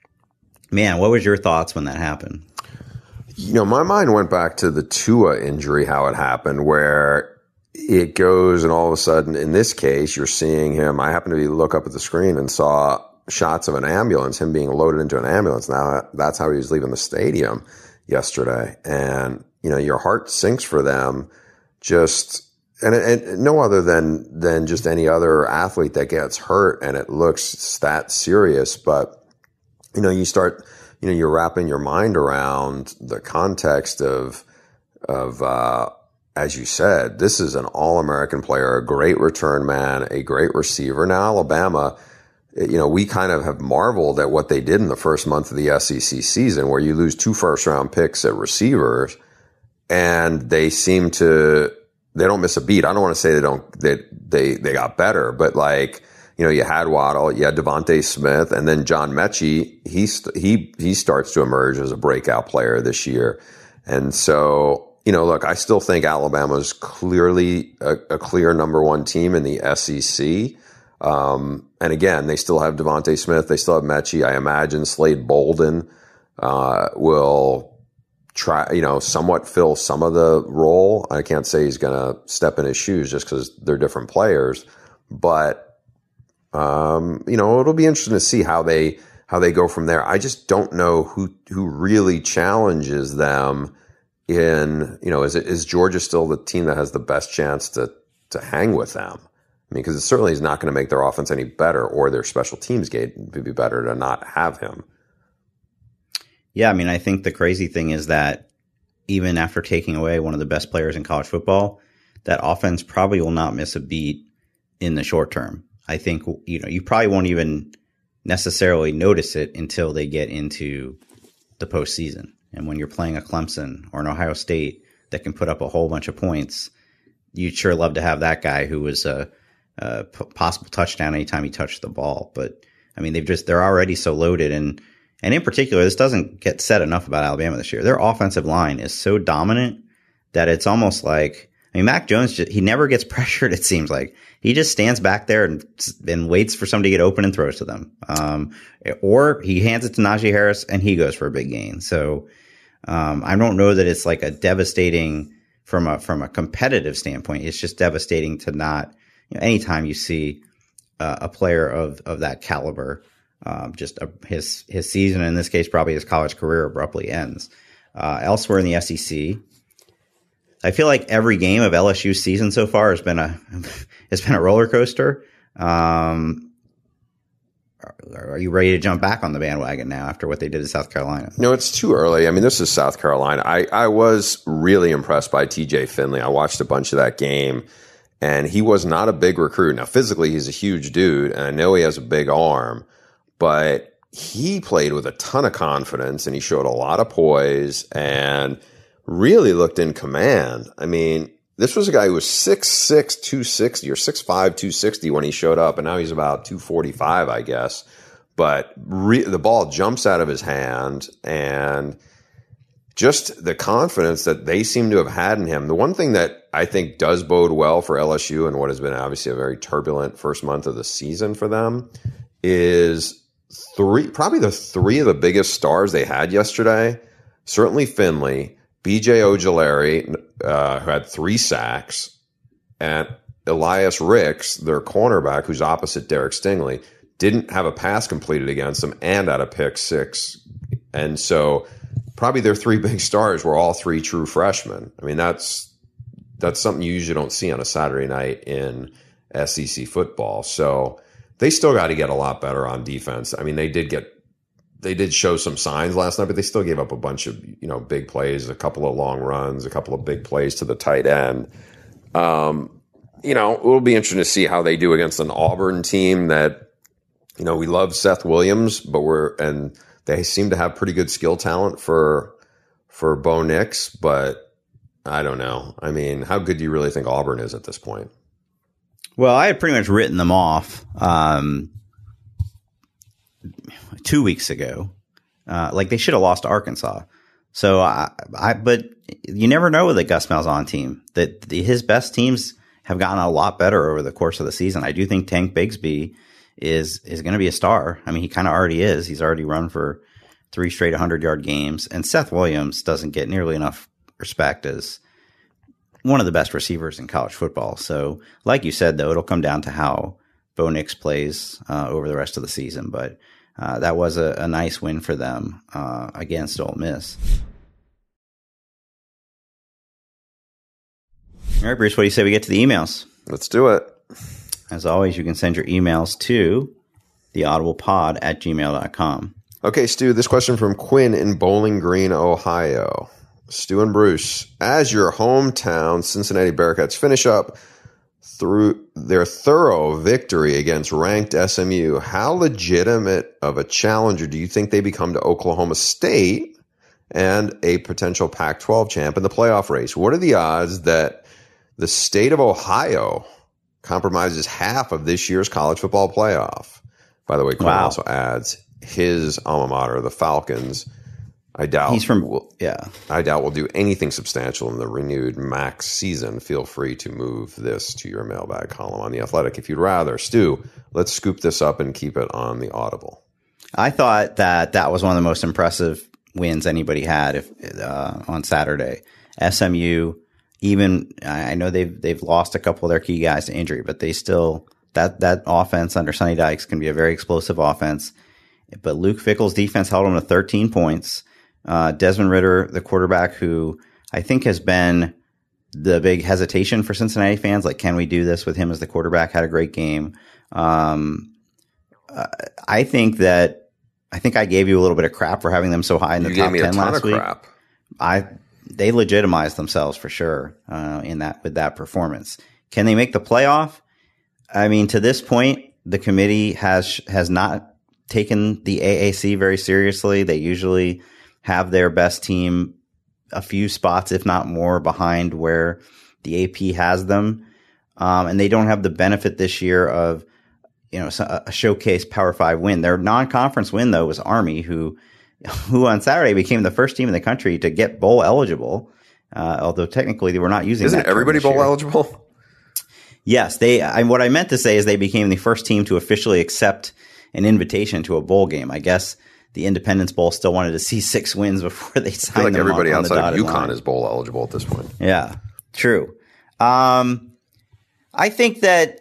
man, what was your thoughts when that happened? You know, my mind went back to the Tua injury, how it happened, where it goes and all of a sudden, in this case, you're seeing him. I happened to be look up at the screen and saw shots of an ambulance, him being loaded into an ambulance. Now, that's how he was leaving the stadium yesterday. And you know, your heart sinks for them, just and, and no other than than just any other athlete that gets hurt and it looks that serious. But you know, you start, you know, you're wrapping your mind around the context of of uh, as you said, this is an All-American player, a great return man, a great receiver. Now, Alabama, you know, we kind of have marveled at what they did in the first month of the S E C season, where you lose two first-round picks at receivers. And they seem to, they don't miss a beat. I don't want to say they don't, they, they, they got better, but like, you know, you had Waddle, you had Devontae Smith, and then John Mechie, he, he, he starts to emerge as a breakout player this year. And so, you know, look, I still think Alabama's clearly a, a clear number one team in the S E C. Um, and again, they still have Devontae Smith. They still have Mechie. I imagine Slade Bolden, uh, will, try, you know, somewhat fill some of the role. I can't say he's going to step in his shoes just because they're different players, but, um, you know, it'll be interesting to see how they, how they go from there. I just don't know who, who really challenges them in, you know, is it, is Georgia still the team that has the best chance to, to hang with them? I mean, because it certainly is not going to make their offense any better or their special teams game would be better to not have him. Yeah, I mean, I think the crazy thing is that even after taking away one of the best players in college football, that offense probably will not miss a beat in the short term. I think, you know, you probably won't even necessarily notice it until they get into the postseason. And when you're playing a Clemson or an Ohio State that can put up a whole bunch of points, you'd sure love to have that guy who was a, a possible touchdown anytime he touched the ball. But I mean, they've just, they're already so loaded. And, and in particular, this doesn't get said enough about Alabama this year. Their offensive line is so dominant that it's almost like, I mean, Mac Jones, just, he never gets pressured, it seems like. He just stands back there and, and waits for somebody to get open and throws to them. Um, or he hands it to Najee Harris and he goes for a big gain. So, um, I don't know that it's like a devastating from a, from a competitive standpoint. It's just devastating to not, you know, anytime you see uh, a player of, of that caliber, um, just a, his, his season, in this case, probably his college career abruptly ends. Uh, elsewhere in the S E C, I feel like every game of L S U's season so far has been a has been a roller coaster. Um, are, are you ready to jump back on the bandwagon now after what they did in South Carolina? No, it's too early. I mean, this is South Carolina. I, I was really impressed by T J Finley. I watched a bunch of that game, and he was not a big recruit. Now, physically, he's a huge dude, and I know he has a big arm, but he played with a ton of confidence, and he showed a lot of poise, and really looked in command. I mean, this was a guy who was six six, two sixty or six five, two sixty when he showed up, and now he's about two forty-five, I guess. But re- the ball jumps out of his hand, and just the confidence that they seem to have had in him. The one thing that I think does bode well for L S U and what has been obviously a very turbulent first month of the season for them is three, probably the three of the biggest stars they had yesterday. Certainly Finley, B J Ojulari, uh, who had three sacks, and Elias Ricks, their cornerback, who's opposite Derek Stingley, didn't have a pass completed against them and had a pick six. And so probably their three big stars were all three true freshmen. I mean, that's that's something you usually don't see on a Saturday night in S E C football. So they still got to get a lot better on defense. I mean, they did get They did show some signs last night, but they still gave up a bunch of, you know, big plays, a couple of long runs, a couple of big plays to the tight end. Um, you know, it will be interesting to see how they do against an Auburn team that, you know, we love Seth Williams, but we're, and they seem to have pretty good skill talent for, for Bo Nix, but I don't know. I mean, how good do you really think Auburn is at this point? Well, I had pretty much written them off. Um, two weeks ago. Uh, like they should have lost to Arkansas. So I, I, but you never know with a Gus Malzahn team that the, his best teams have gotten a lot better over the course of the season. I do think Tank Bigsby is, is going to be a star. I mean, he kind of already is. He's already run for three straight hundred yard games, and Seth Williams doesn't get nearly enough respect as one of the best receivers in college football. So like you said, though, it'll come down to how Bo Nix plays uh, over the rest of the season, but Uh, that was a, a nice win for them uh, against Ole Miss. All right, Bruce, what do you say we get to the emails? Let's do it. As always, you can send your emails to theaudiblepod at gmail dot com. Okay, Stu, this question from Quinn in Bowling Green, Ohio. Stu and Bruce, as your hometown Cincinnati Bearcats finish up through their thorough victory against ranked S M U, how legitimate of a challenger do you think they become to Oklahoma State and a potential Pac twelve champ in the playoff race? What are the odds that the state of Ohio compromises half of this year's college football playoff? By the way, Quinn wow. also adds his alma mater, the Falcons. I doubt he's from will, yeah. I doubt we'll do anything substantial in the renewed Max season. Feel free to move this to your mailbag column on The Athletic if you'd rather. Stu, let's scoop this up and keep it on the Audible. I thought that that was one of the most impressive wins anybody had if, uh, on Saturday. S M U, even I know they've they've lost a couple of their key guys to injury, but they still that that offense under Sonny Dykes can be a very explosive offense. But Luke Fickell's defense held them to thirteen points. Uh, Desmond Ridder, the quarterback, who I think has been the big hesitation for Cincinnati fans, like, can we do this with him as the quarterback? Had a great game. Um, uh, I think that I think I gave you a little bit of crap for having them so high in the you top gave me ten a ton last of week. Crap. I they legitimized themselves for sure uh, in that with that performance. Can they make the playoff? I mean, to this point, the committee has has not taken the A A C very seriously. They usually have their best team a few spots, if not more, behind where the A P has them. Um, and they don't have the benefit this year of, you know, a showcase Power Five win. Their non-conference win, though, was Army, who, who on Saturday became the first team in the country to get bowl eligible. Uh, although technically they were not using. Isn't everybody bowl year. eligible? Yes, they. I, what I meant to say is they became the first team to officially accept an invitation to a bowl game. I guess the Independence Bowl still wanted to see six wins before they signed. I feel like them everybody on, on outside of UConn line. is bowl eligible at this point. Yeah, true. Um, I think that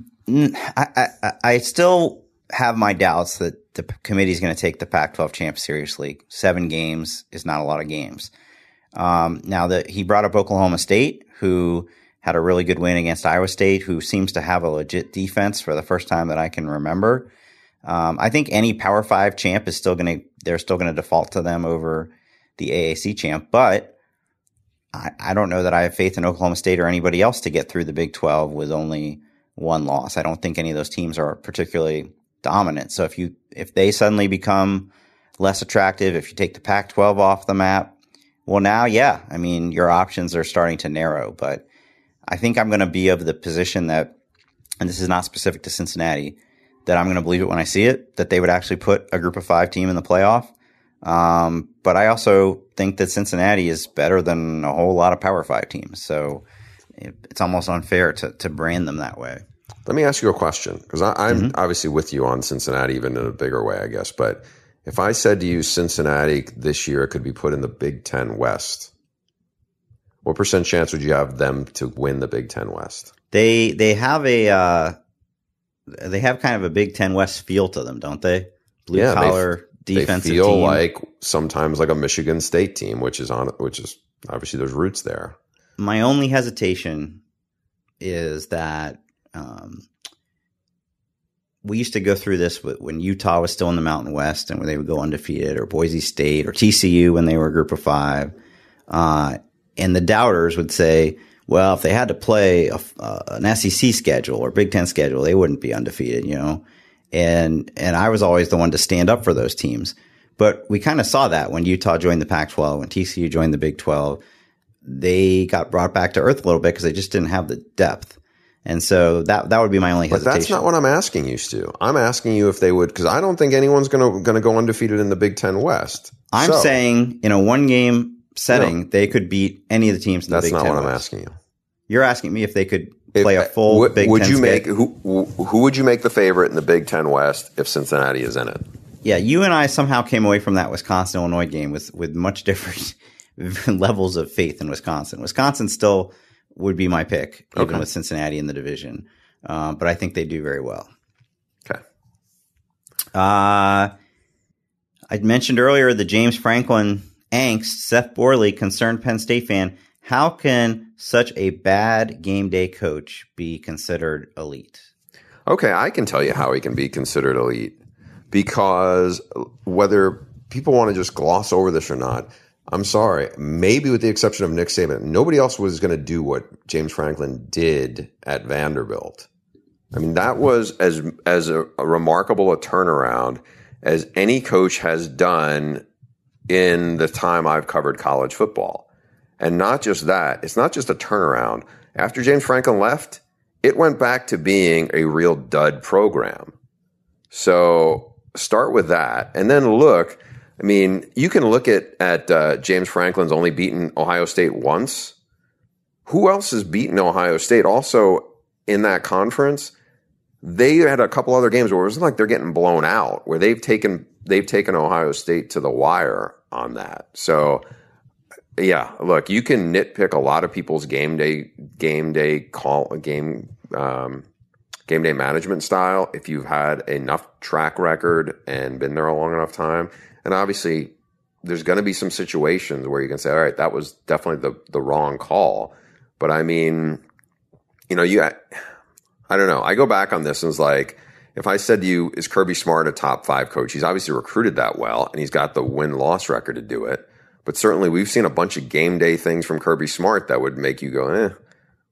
I, I, I still have my doubts that the committee is going to take the Pac twelve champ seriously. Seven games is not a lot of games. Um, now that he brought up Oklahoma State, who had a really good win against Iowa State, who seems to have a legit defense for the first time that I can remember. Um, I think any Power Five champ is still going to, they're still going to default to them over the A A C champ, but I, I don't know that I have faith in Oklahoma State or anybody else to get through the Big twelve with only one loss. I don't think any of those teams are particularly dominant. So if you, if they suddenly become less attractive, if you take the Pac twelve off the map, well, now, yeah, I mean, your options are starting to narrow, but I think I'm going to be of the position that, and this is not specific to Cincinnati, that I'm going to believe it when I see it, that they would actually put a group of five team in the playoff. Um, but I also think that Cincinnati is better than a whole lot of Power Five teams. So it, it's almost unfair to, to brand them that way. Let me ask you a question, because I'm mm-hmm. obviously with you on Cincinnati, even in a bigger way, I guess. But if I said to you Cincinnati this year could be put in the Big Ten West, what percent chance would you have them to win the Big Ten West? They they have a uh, they have kind of a Big Ten West feel to them, don't they? Blue yeah, collar they, defensive they feel team. like sometimes like a Michigan State team, which is on which is obviously there's roots there. My only hesitation is that um, we used to go through this when Utah was still in the Mountain West and when they would go undefeated, or Boise State or T C U when they were a group of five. Uh, and the doubters would say, well, if they had to play a, uh, an S E C schedule or Big Ten schedule, they wouldn't be undefeated, you know? And, and I was always the one to stand up for those teams. But we kind of saw that when Utah joined the Pac twelve, when T C U joined the Big twelve, they got brought back to earth a little bit because they just didn't have the depth. And so that that would be my only hesitation. But that's not what I'm asking you, Stu. I'm asking you if they would, because I don't think anyone's going to going to go undefeated in the Big Ten West. I'm so, saying in a one game setting, no, they could beat any of the teams in the Big Ten West. That's not what I'm asking you. You're asking me if they could play if, a full w- Big would Ten you make schedule. who who would you make the favorite in the Big Ten West if Cincinnati is in it? Yeah, you and I somehow came away from that Wisconsin Illinois game with with much different levels of faith in Wisconsin. Wisconsin still would be my pick, even okay. with Cincinnati in the division. Uh, but I think they do very well. Okay. Uh, I mentioned earlier the James Franklin angst. Seth Borley, concerned Penn State fan. How can such a bad game day coach be considered elite? Okay, I can tell you how he can be considered elite. Because whether people want to just gloss over this or not, I'm sorry, maybe with the exception of Nick Saban, nobody else was going to do what James Franklin did at Vanderbilt. I mean, that was as as a, a remarkable a turnaround as any coach has done in the time I've covered college football. And not just that, it's not just a turnaround. After James Franklin left, it went back to being a real dud program. So start with that. And then look, I mean, you can look at, at uh, James Franklin's only beaten Ohio State once. Who else has beaten Ohio State? Also, in that conference, they had a couple other games where it wasn't like they're getting blown out, where they've taken they've taken Ohio State to the wire on that. So, yeah, look, you can nitpick a lot of people's game day game day call game um, game day management style if you've had enough track record and been there a long enough time. And obviously, there's going to be some situations where you can say, all right, that was definitely the the wrong call. But I mean, you know, you. I don't know. I go back on this and it's like, if I said to you, is Kirby Smart a top five coach? He's obviously recruited that well, and he's got the win-loss record to do it. But certainly we've seen a bunch of game day things from Kirby Smart that would make you go, eh,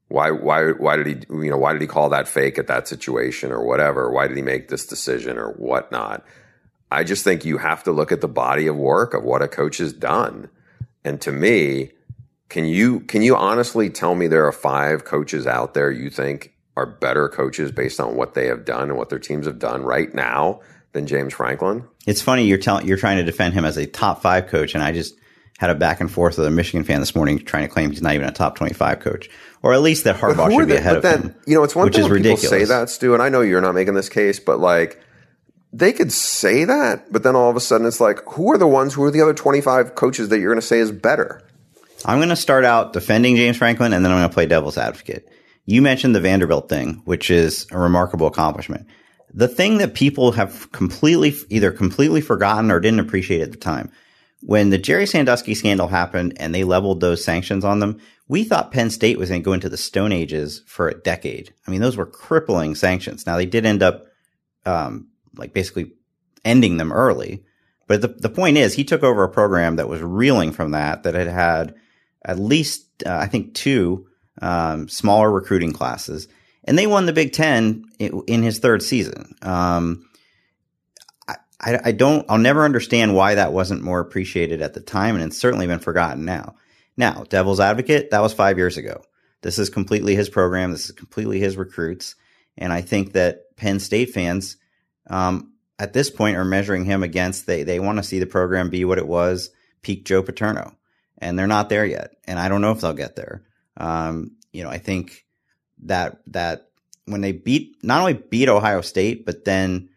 Why why why did he you know why did he call that fake at that situation or whatever? Why did he make this decision or whatnot? I just think you have to look at the body of work of what a coach has done. And to me, can you can you honestly tell me there are five coaches out there you think are better coaches based on what they have done and what their teams have done right now than James Franklin? It's funny you're telling you're trying to defend him as a top five coach, and I just had a back and forth with a Michigan fan this morning trying to claim he's not even a top twenty-five coach, or at least that Harbaugh should be the, ahead but of then, him. You know, it's one which thing is when ridiculous. people say that, Stu, and I know you're not making this case, but like they could say that, but then all of a sudden it's like, who are the ones who are the other twenty-five coaches that you're going to say is better? I'm going to start out defending James Franklin, and then I'm going to play devil's advocate. You mentioned the Vanderbilt thing, which is a remarkable accomplishment. The thing that people have completely, either completely forgotten or didn't appreciate at the time, when the Jerry Sandusky scandal happened and they leveled those sanctions on them, we thought Penn State was going to go into the Stone Ages for a decade. I mean, those were crippling sanctions. Now, they did end up um, like basically ending them early. But the, the point is, he took over a program that was reeling from that, that had had at least, uh, I think, two um, smaller recruiting classes. And they won the Big Ten in, in his third season. Um, I, I, I don't, I'll never understand why that wasn't more appreciated at the time, and it's certainly been forgotten now. Now, devil's advocate, that was five years ago. This is completely his program. This is completely his recruits. And I think that Penn State fans, um, at this point, are measuring him against, they, they want to see the program be what it was, peak Joe Paterno. And they're not there yet. And I don't know if they'll get there. Um, you know, I think that, that when they beat, not only beat Ohio State, but then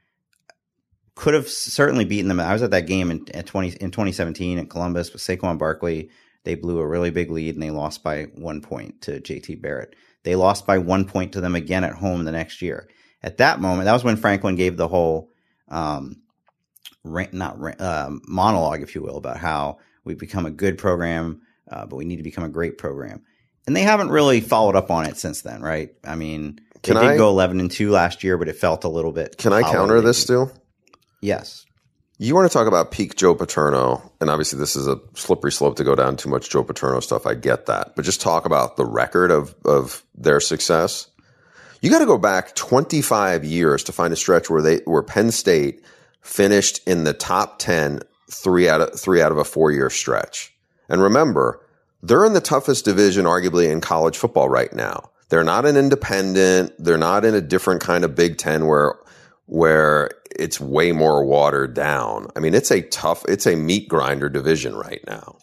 could have certainly beaten them. I was at that game in, in twenty in twenty seventeen in Columbus with Saquon Barkley. They blew a really big lead and they lost by one point to J T Barrett. They lost by one point to them again at home the next year. At that moment, that was when Franklin gave the whole, um, rant, not rant, uh, monologue, if you will, about how we've become a good program, uh, but we need to become a great program. And they haven't really followed up on it since then, right? I mean, they Can did I, go eleven and two last year, but it felt a little bit. Can I counter this, Stu? Yes. You want to talk about peak Joe Paterno, and obviously this is a slippery slope to go down too much Joe Paterno stuff. I get that. But just talk about the record of, of their success. You got to go back twenty-five years to find a stretch where they where Penn State finished in the top ten three out of three out of a four-year stretch. And remember, they're in the toughest division arguably in college football right now. They're not an independent. They're not in a different kind of Big Ten where where it's way more watered down. I mean, it's a tough, it's a meat grinder division right now.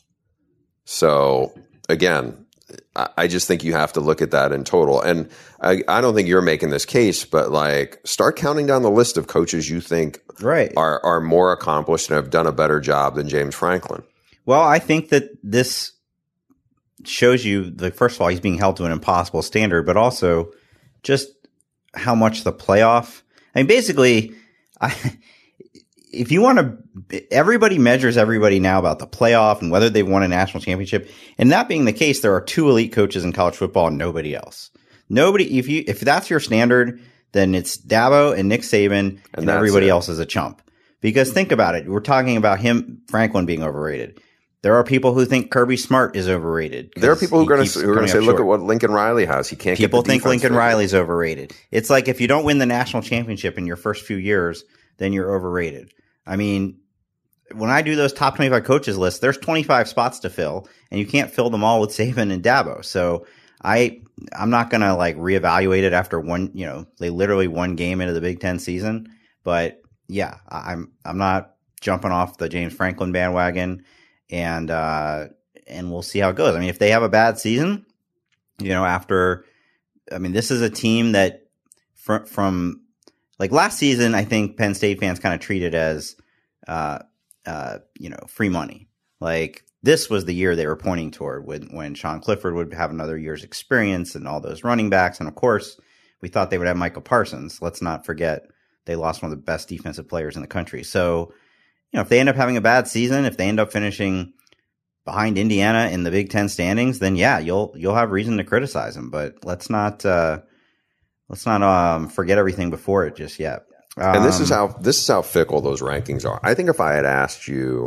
So again, I, I just think you have to look at that in total. And I, I don't think you're making this case, but like start counting down the list of coaches you think right. are, are more accomplished and have done a better job than James Franklin. Well, I think that this shows you that, first of all, he's being held to an impossible standard, but also just how much the playoff. I mean, basically, I, if you want to, everybody measures everybody now about the playoff and whether they've won a national championship. And that being the case, there are two elite coaches in college football and nobody else. Nobody, if you, if that's your standard, then it's Dabo and Nick Saban and, and everybody it. else is a chump. Because think about it. We're talking about him, Franklin, being overrated. There are people who think Kirby Smart is overrated. There are people who are going to who are going to say, "Look at what Lincoln Riley has. He can't." People get the think Lincoln figure. Riley's overrated. It's like if you don't win the national championship in your first few years, then you're overrated. I mean, when I do those top twenty-five coaches lists, there's twenty-five spots to fill, and you can't fill them all with Saban and Dabo. So I, I'm not going to like reevaluate it after one. You know, they literally one game into the Big Ten season. But yeah, I'm I'm not jumping off the James Franklin bandwagon. And, uh, and we'll see how it goes. I mean, if they have a bad season, you know, after, I mean, this is a team that from, from like last season, I think Penn State fans kind of treat it as, uh, uh, you know, free money. Like this was the year they were pointing toward when, when Sean Clifford would have another year's experience and all those running backs. And of course, we thought they would have Michael Parsons. Let's not forget they lost one of the best defensive players in the country. So, you know, if they end up having a bad season, if they end up finishing behind Indiana in the Big Ten standings, then yeah, you'll you'll have reason to criticize them. But let's not uh, let's not um, forget everything before it just yet. Um, and this is how this is how fickle those rankings are. I think if I had asked you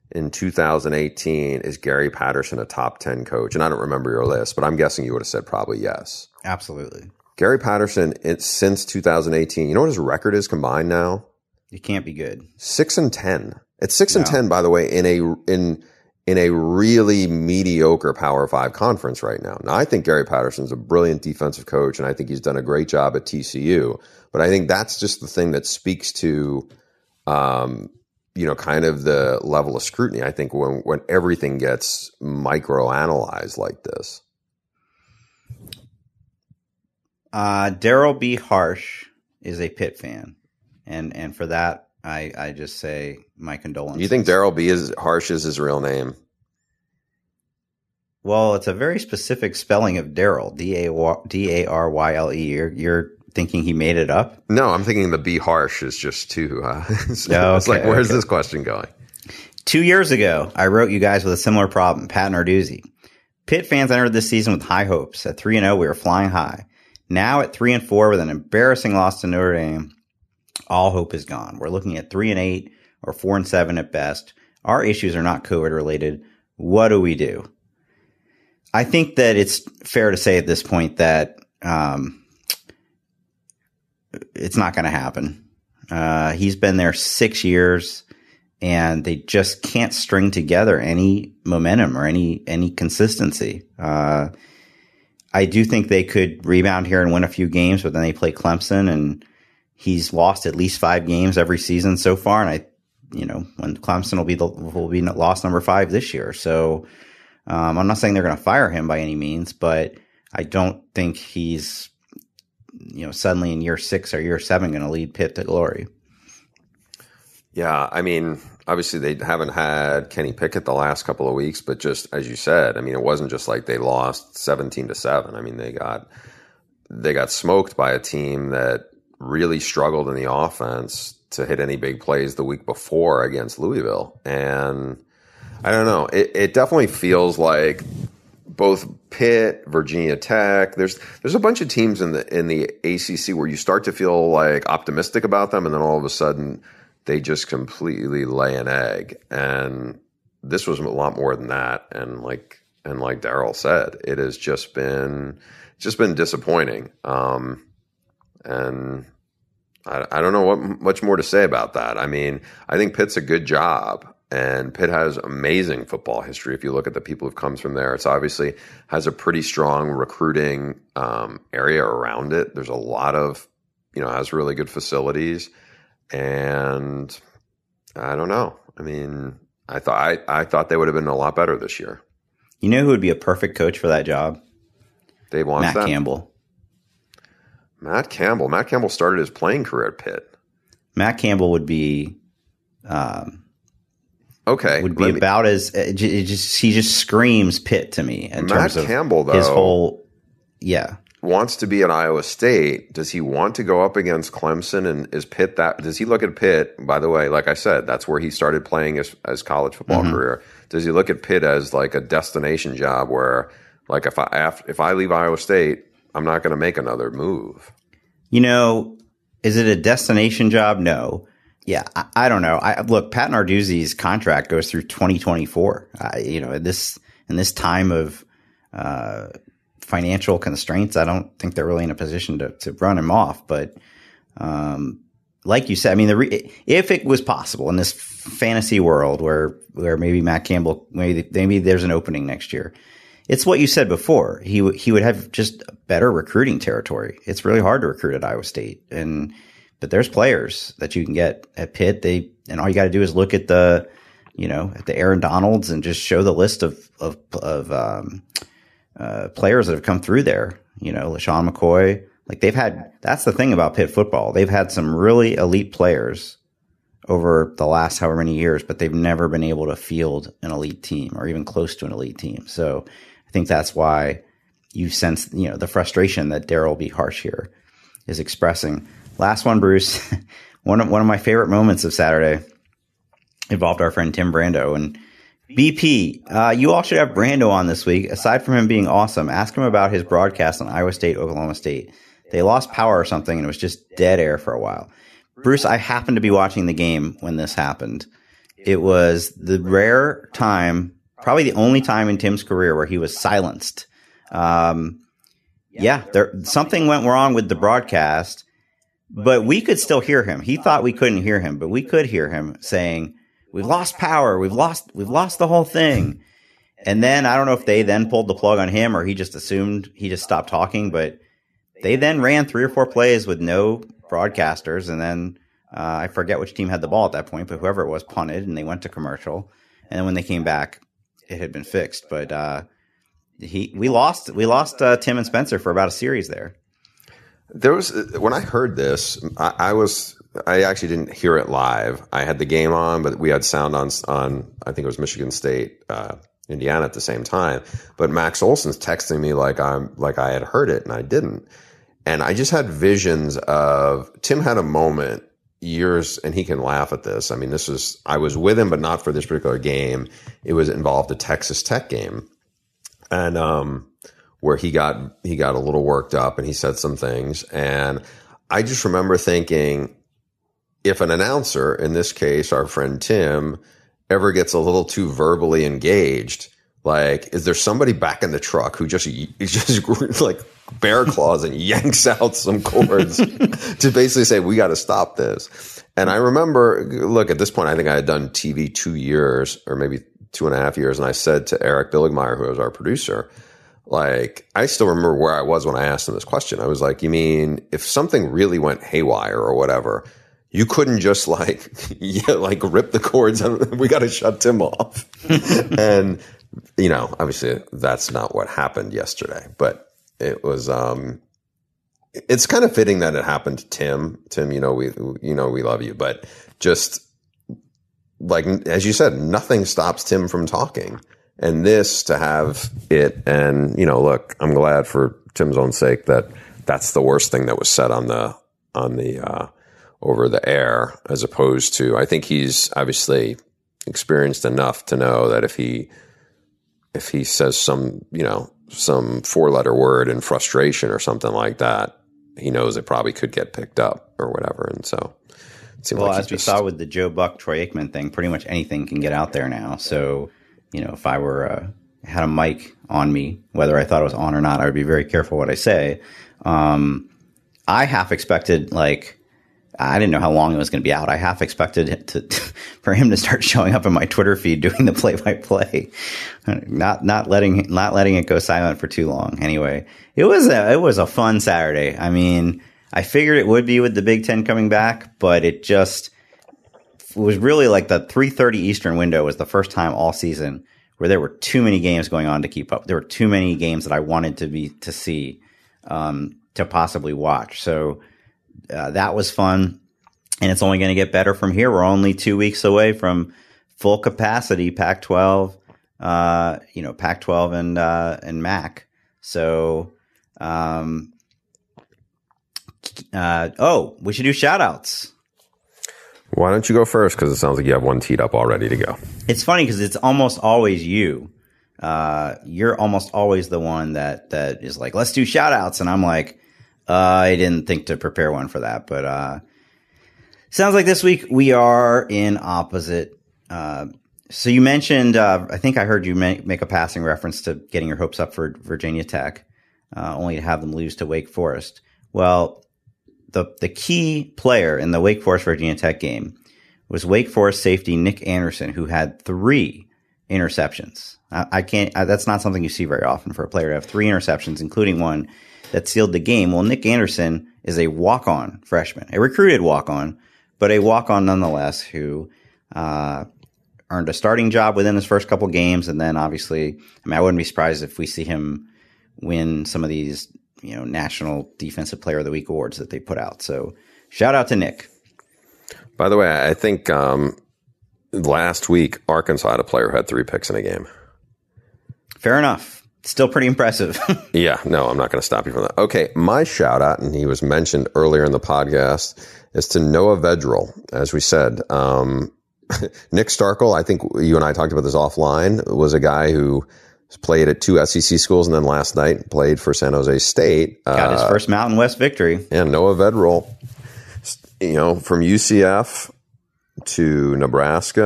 in two thousand eighteen, is Gary Patterson a top ten coach? And I don't remember your list, but I'm guessing you would have said probably yes. Absolutely. Gary Patterson, it, since two thousand eighteen, you know what his record is combined now? It can't be good. Six and ten. It's six No. and ten, by the way, in a in in a really mediocre Power Five conference right now. Now, I think Gary Patterson's a brilliant defensive coach, and I think he's done a great job at T C U. But I think that's just the thing that speaks to, um, you know, kind of the level of scrutiny. I think when when everything gets microanalyzed like this. Uh, Daryl B. Harsh is a Pitt fan, and and for that, I, I just say my condolences. You think Daryl B. is Harsh is his real name? Well, it's a very specific spelling of Daryl, D A R Y L E. You're, you're thinking he made it up? No, I'm thinking the B. Harsh is just too. Uh, so Oh, it's like, okay, where's okay. this question going? Two years ago, I wrote you guys with a similar problem, Pat Narduzzi. Pitt fans entered this season with high hopes. At three and oh, we were flying high. Now at three and four with an embarrassing loss to Notre Dame, all hope is gone. We're looking at three and eight or four and seven at best. Our issues are not COVID related. What do we do? I think that it's fair to say at this point that um, it's not going to happen. Uh, he's been there six years, and they just can't string together any momentum or any any consistency. Uh, I do think they could rebound here and win a few games, but then they play Clemson, and he's lost at least five games every season so far. And I, you know, when Clemson will be the will be loss number five this year. So um, I'm not saying they're going to fire him by any means, but I don't think he's, you know, suddenly in year six or year seven going to lead Pitt to glory. Yeah, I mean, obviously they haven't had Kenny Pickett the last couple of weeks, but just as you said, I mean, it wasn't just like they lost seventeen to seven. I mean, they got they got smoked by a team that really struggled in the offense to hit any big plays the week before against Louisville. And I don't know, it, it definitely feels like both Pitt, Virginia Tech, there's there's a bunch of teams in the in the A C C where you start to feel like optimistic about them, and then all of a sudden they just completely lay an egg. And this was a lot more than that. And like and like Daryl said, it has just been just been disappointing. Um, and I, I don't know what much more to say about that. I mean, I think Pitt's a good job, and Pitt has amazing football history. If you look at the people who've come from there, it's obviously has a pretty strong recruiting um, area around it. There's a lot of, you know, has really good facilities. And I don't know. I mean, I thought I, I thought they would have been a lot better this year. You know who would be a perfect coach for that job? Dave Wannstedt. Matt Campbell. Matt Campbell. Matt Campbell started his playing career at Pitt. Matt Campbell would be, um, okay, would be me, about as it just he just screams Pitt to me in Matt terms of Campbell, though, his whole, yeah. wants to be at Iowa State. Does he want to go up against Clemson? And is Pitt that? Does he look at Pitt? By the way, like I said, that's where he started playing his, his college football Mm-hmm. career. Does he look at Pitt as like a destination job where, like, if I if I leave Iowa State, I'm not going to make another move? You know, is it a destination job? No. Yeah, I, I don't know. I look, Pat Narduzzi's contract goes through twenty twenty-four. Uh, you know, this in this time of uh, financial constraints, I don't think they're really in a position to, to run him off. But um, like you said, I mean, the re- if it was possible in this fantasy world where where maybe Matt Campbell, maybe maybe there's an opening next year, it's what you said before. He w- he would have just better recruiting territory. It's really hard to recruit at Iowa State, and but there's players that you can get at Pitt. They and all you got to do is look at the, you know, at the Aaron Donalds and just show the list of of of um, uh, players that have come through there. You know, LaShawn McCoy. Like they've had. That's the thing about Pitt football. They've had some really elite players over the last however many years, but they've never been able to field an elite team or even close to an elite team. So I think that's why you sense, you know, the frustration that Daryl B. Harsh here is expressing. Last one, Bruce. one of one of my favorite moments of Saturday involved our friend Tim Brando. And B P, uh, you all should have Brando on this week. Aside from him being awesome, ask him about his broadcast on Iowa State, Oklahoma State. They lost power or something, and it was just dead air for a while. Bruce, I happened to be watching the game when this happened. it was the rare time, probably the only time in Tim's career where he was silenced. Um, yeah, there something went wrong with the broadcast, but we could still hear him. He thought we couldn't hear him, but we could hear him saying, "We've lost power. We've lost. We've lost the whole thing." And then I don't know if they then pulled the plug on him or he just assumed he just stopped talking, but they then ran three or four plays with no broadcasters. And then uh, I forget which team had the ball at that point, but whoever it was punted and they went to commercial. And then when they came back, it had been fixed. But uh, he, we lost, we lost uh, Tim and Spencer for about a series there. There was, when I heard this, I, I was, I actually didn't hear it live. I had the game on, but we had sound on, on, I think it was Michigan State, uh, Indiana at the same time. But Max Olson's texting me like I'm like I had heard it and I didn't. And I just had visions of Tim had a moment years, and he can laugh at this. I mean, this was I was with him, but not for this particular game. It was involved a Texas Tech game, and um, where he got he got a little worked up and he said some things. And I just remember thinking, if an announcer, in this case our friend Tim, ever gets a little too verbally engaged, like, is there somebody back in the truck who just just like bear claws and yanks out some cords to basically say, we got to stop this? And I remember, look, at this point, I think I had done T V two years or maybe two and a half years. And I said to Eric Billigmeyer, who was our producer, like, I still remember where I was when I asked him this question. I was like, you mean if something really went haywire or whatever, you couldn't just like, yeah, like rip the cords and we got to shut Tim off. And, you know, obviously that's not what happened yesterday, but it was, um, it's kind of fitting that it happened to Tim. Tim, you know, we, you know, we love you, but just like, as you said, nothing stops Tim from talking. And this to have it, and, you know, look, I'm glad for Tim's own sake that that's the worst thing that was said on the, on the, uh, over the air, as opposed to, I think he's obviously experienced enough to know that if he, if he says some, you know, some four letter word in frustration or something like that, he knows it probably could get picked up or whatever. And so it seemed well, like as we saw with the Joe Buck, Troy Aikman thing, pretty much anything can get out there now. So, you know, if I were, uh, had a mic on me, whether I thought it was on or not, I would be very careful what I say. Um, I half expected, like, I didn't know how long it was going to be out. I half expected it to, for him to start showing up in my Twitter feed doing the play-by-play, not not letting not letting it go silent for too long. Anyway, it was a it was a fun Saturday. I mean, I figured it would be with the Big Ten coming back, but it just it was really like the three thirty Eastern window was the first time all season where there were too many games going on to keep up. There were too many games that I wanted to be to see um, to possibly watch. So. Uh, that was fun, and it's only going to get better from here. We're only two weeks away from full capacity Pac twelve, uh, you know, Pac twelve and uh, and M A C. So, um, uh, oh, we should do shout outs. Why don't you go first? Because it sounds like you have one teed up all ready to go. It's funny because it's almost always you. Uh, you're almost always the one that that is like, let's do shout outs, and I'm like, Uh, I didn't think to prepare one for that, but uh, sounds like this week we are in opposite. Uh, so you mentioned, uh, I think I heard you make, make a passing reference to getting your hopes up for Virginia Tech, uh, only to have them lose to Wake Forest. Well, the the key player in the Wake Forest Virginia Tech game was Wake Forest safety Nick Anderson, who had three interceptions. I, I can't. I, that's not something you see very often for a player to have three interceptions, including one that sealed the game. Well, Nick Anderson is a walk-on freshman, a recruited walk-on, but a walk-on nonetheless, who uh, earned a starting job within his first couple games. And then obviously, I mean, I wouldn't be surprised if we see him win some of these, you know, National Defensive Player of the Week awards that they put out. So shout out to Nick. By the way, I think um, last week, Arkansas had a player who had three picks in a game. Fair enough. Still pretty impressive. Yeah, no, I'm not going to stop you from that. Okay, my shout out, and he was mentioned earlier in the podcast, is to Noah Vedral. As we said, um, Nick Starkel, I think you and I talked about this offline, was a guy who played at two S E C schools and then last night played for San Jose State. Got his uh, first Mountain West victory. And Noah Vedral, you know, from U C F to Nebraska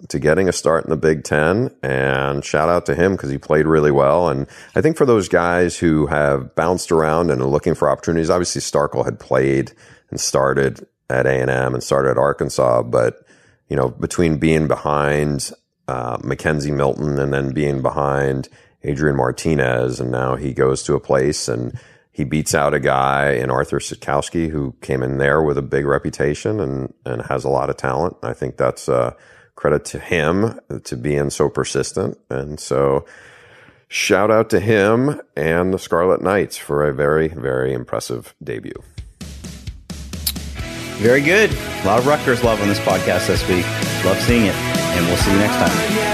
to getting a start in the Big Ten, and shout out to him because he played really well. And I think for those guys who have bounced around and are looking for opportunities, obviously Starkel had played and started at A and M and started at Arkansas, but you know, between being behind uh, Mackenzie Milton and then being behind Adrian Martinez, and now he goes to a place and he beats out a guy in Arthur Sitkowski who came in there with a big reputation and, and has a lot of talent. I think that's uh, credit to him to being so persistent. And so shout out to him and the Scarlet Knights for a very, very impressive debut. Very good. A lot of Rutgers love on this podcast this week. Love seeing it. And we'll see you next time.